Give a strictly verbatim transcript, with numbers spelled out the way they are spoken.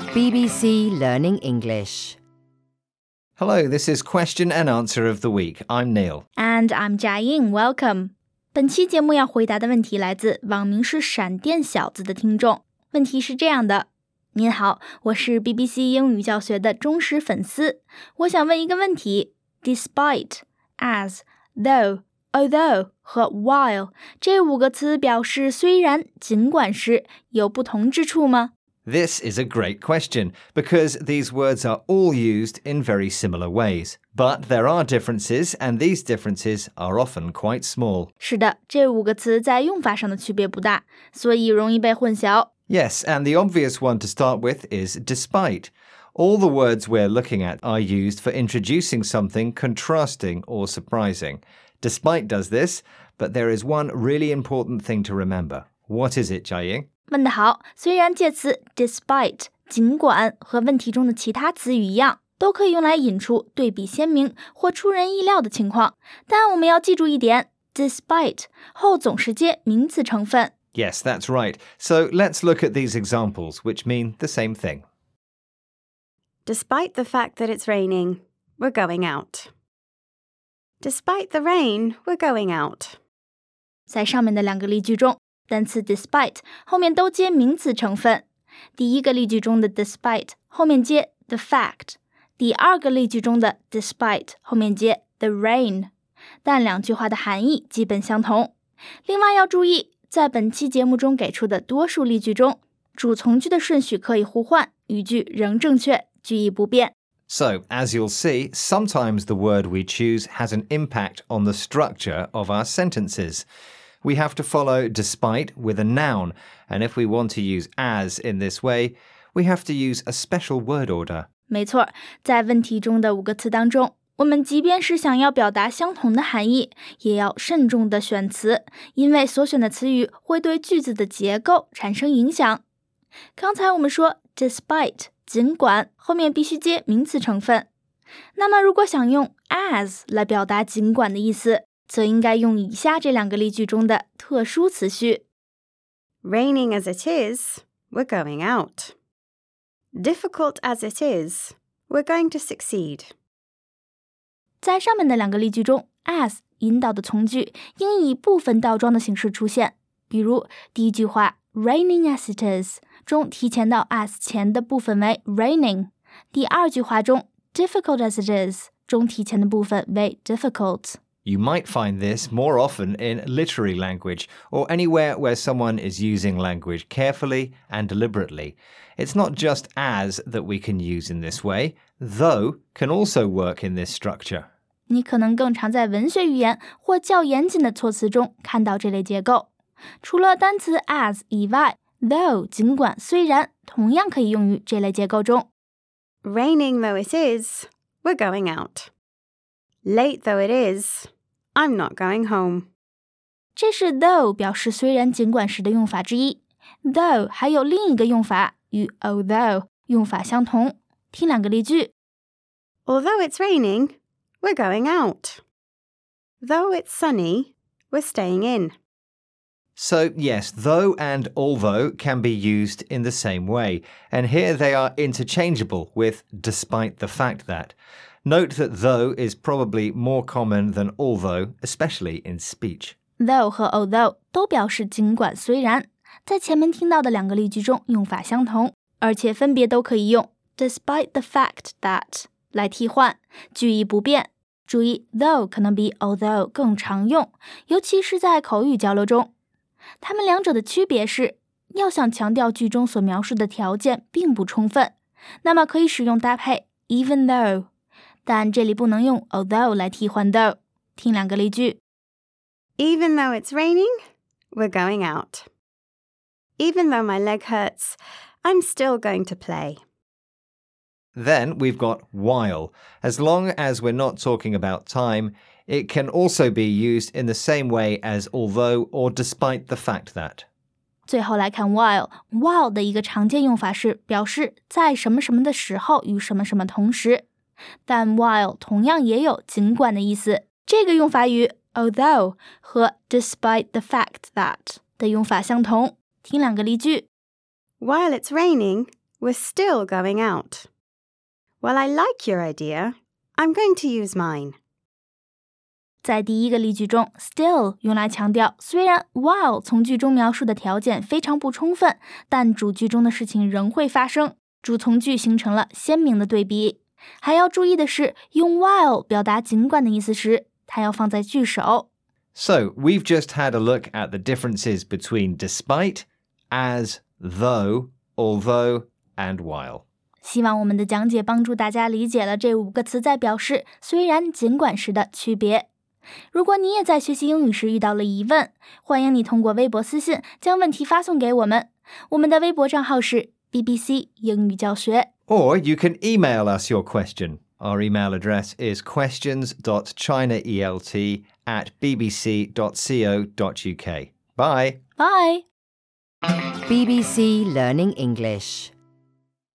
B B C Learning English. Hello, this is Question and Answer of the Week. I'm Neil. And I'm Jiaying. Welcome. 本期节目要回答的问题来自网名是闪电小子的听众。问题是这样的：您好，我是 B B C 英语教学的忠实粉丝，我想问一个问题 ：Despite, as, though, although 和 while 这五个词表示虽然、尽管是有不同之处吗？ This is a great question because these words are all used in very similar ways. But there are differences, and these differences are often quite small. 是的，这五个词在用法上的区别不大，所以容易被混淆。 Yes, and the obvious one to start with is despite. All the words we're looking at are used for introducing something contrasting or surprising. Despite does this, but there is one really important thing to remember. What is it, Jiaying? 问得好，虽然介词 despite 尽管和问题中的其他词语一样，都可以用来引出对比鲜明或出人意料的情况，但我们要记住一点 despite 后总是接名词成分。 Yes, that's right. So let's look at these examples, which mean the same thing. Despite the fact that it's raining, we're going out. Despite the rain, we're going out. 在上面的两个例句中，单词 despite 后面都接名词成分。第一个例句中的 despite 后面接 the fact， 第二个例句中的 despite 后面接 the rain， 但两句话的含义基本相同。另外要注意，在本期节目中给出的多数例句中，主从句的顺序可以互换，语句仍正确，句意不变。 So, as you'll see, sometimes the word we choose has an impact on the structure of our sentences. We have to follow despite with a noun, and if we want to use as in this way, we have to use a special word order. 没错，在问题中的五个词当中，我们即便是想要表达相同的含义，也要慎重的选词，因为所选的词语会对句子的结构产生影响。刚才我们说 despite 尽管后面必须接名词成分，那么如果想用 as 来表达尽管的意思，则应该用以下这两个例句中的特殊词序。 Raining as it is, we're going out. Difficult as it is, we're going to succeed. 在上面的两个例句中 as 引导的从句应以部分倒装的形式出现，比如第一句话 Raining as it is 中提前到 as 前的部分为 raining， 第二句话中 Difficult as it is 中提前的部分为 difficult。You might find this more often in literary language or anywhere where someone is using language carefully and deliberately. It's not just as that we can use in this way, though can also work in this structure. 你可能更常在文学语言或较严谨的措辞中看到这类结构。除了单词 as 以外， though 尽管虽然同样可以用于这类结构中。 Raining though it is, we're going out. Late though it is,I'm not going home. 这是 though 表示虽然尽管时的用法之一。 though 还有另一个用法与 although 用法相同。听两个例句。 Although it's raining, we're going out. Though it's sunny, we're staying in. So, yes, though and although can be used in the same way, and here they are interchangeable with despite the fact that. Note that though is probably more common than although, especially in speech. Though 和 although 都表示尽管虽然，在前面听到的两个例句中用法相同，而且分别都可以用 despite the fact that 来替换，句意不变。注意 though 可能比 although 更常用，尤其是在口语交流中。它们两者的区别是，要想强调句中所描述的条件并不充分，那么可以使用搭配 even though，但这里不能用 although 来替换 though。 听两个例句。 Even though it's raining, we're going out. Even though my leg hurts, I'm still going to play. Then we've got while. As long as we're not talking about time, it can also be used in the same way as although or despite the fact that. 最后来看 while。 while 的一个常见用法是表示在什么什么的时候与什么什么同时，但 while 同样也有尽管的意思。这个用法与 although 和 despite the fact that 的用法相同。听两个例句。 While it's raining, We're still going out. Well, I like your idea. I'm going to use mine. 在第一个例句中 still 用来强调虽然 while 从句中描述的条件非常不充分，但主句中的事情仍会发生，主从句形成了鲜明的对比。还要注意的是，用 while 表达尽管的意思时，它要放在句首。 So, we've just had a look at the differences between despite, as, though, although, and while. 希望我们的讲解帮助大家理解了这五个词在表示虽然尽管时的区别。如果你也在学习英语时遇到了疑问，欢迎你通过微博私信将问题发送给我们。我们的微博账号是 B B C 英语教学。 Or you can email us your question. Our email address is questions dot chinaelt at b b c dot co dot u k. Bye. Bye. B B C Learning English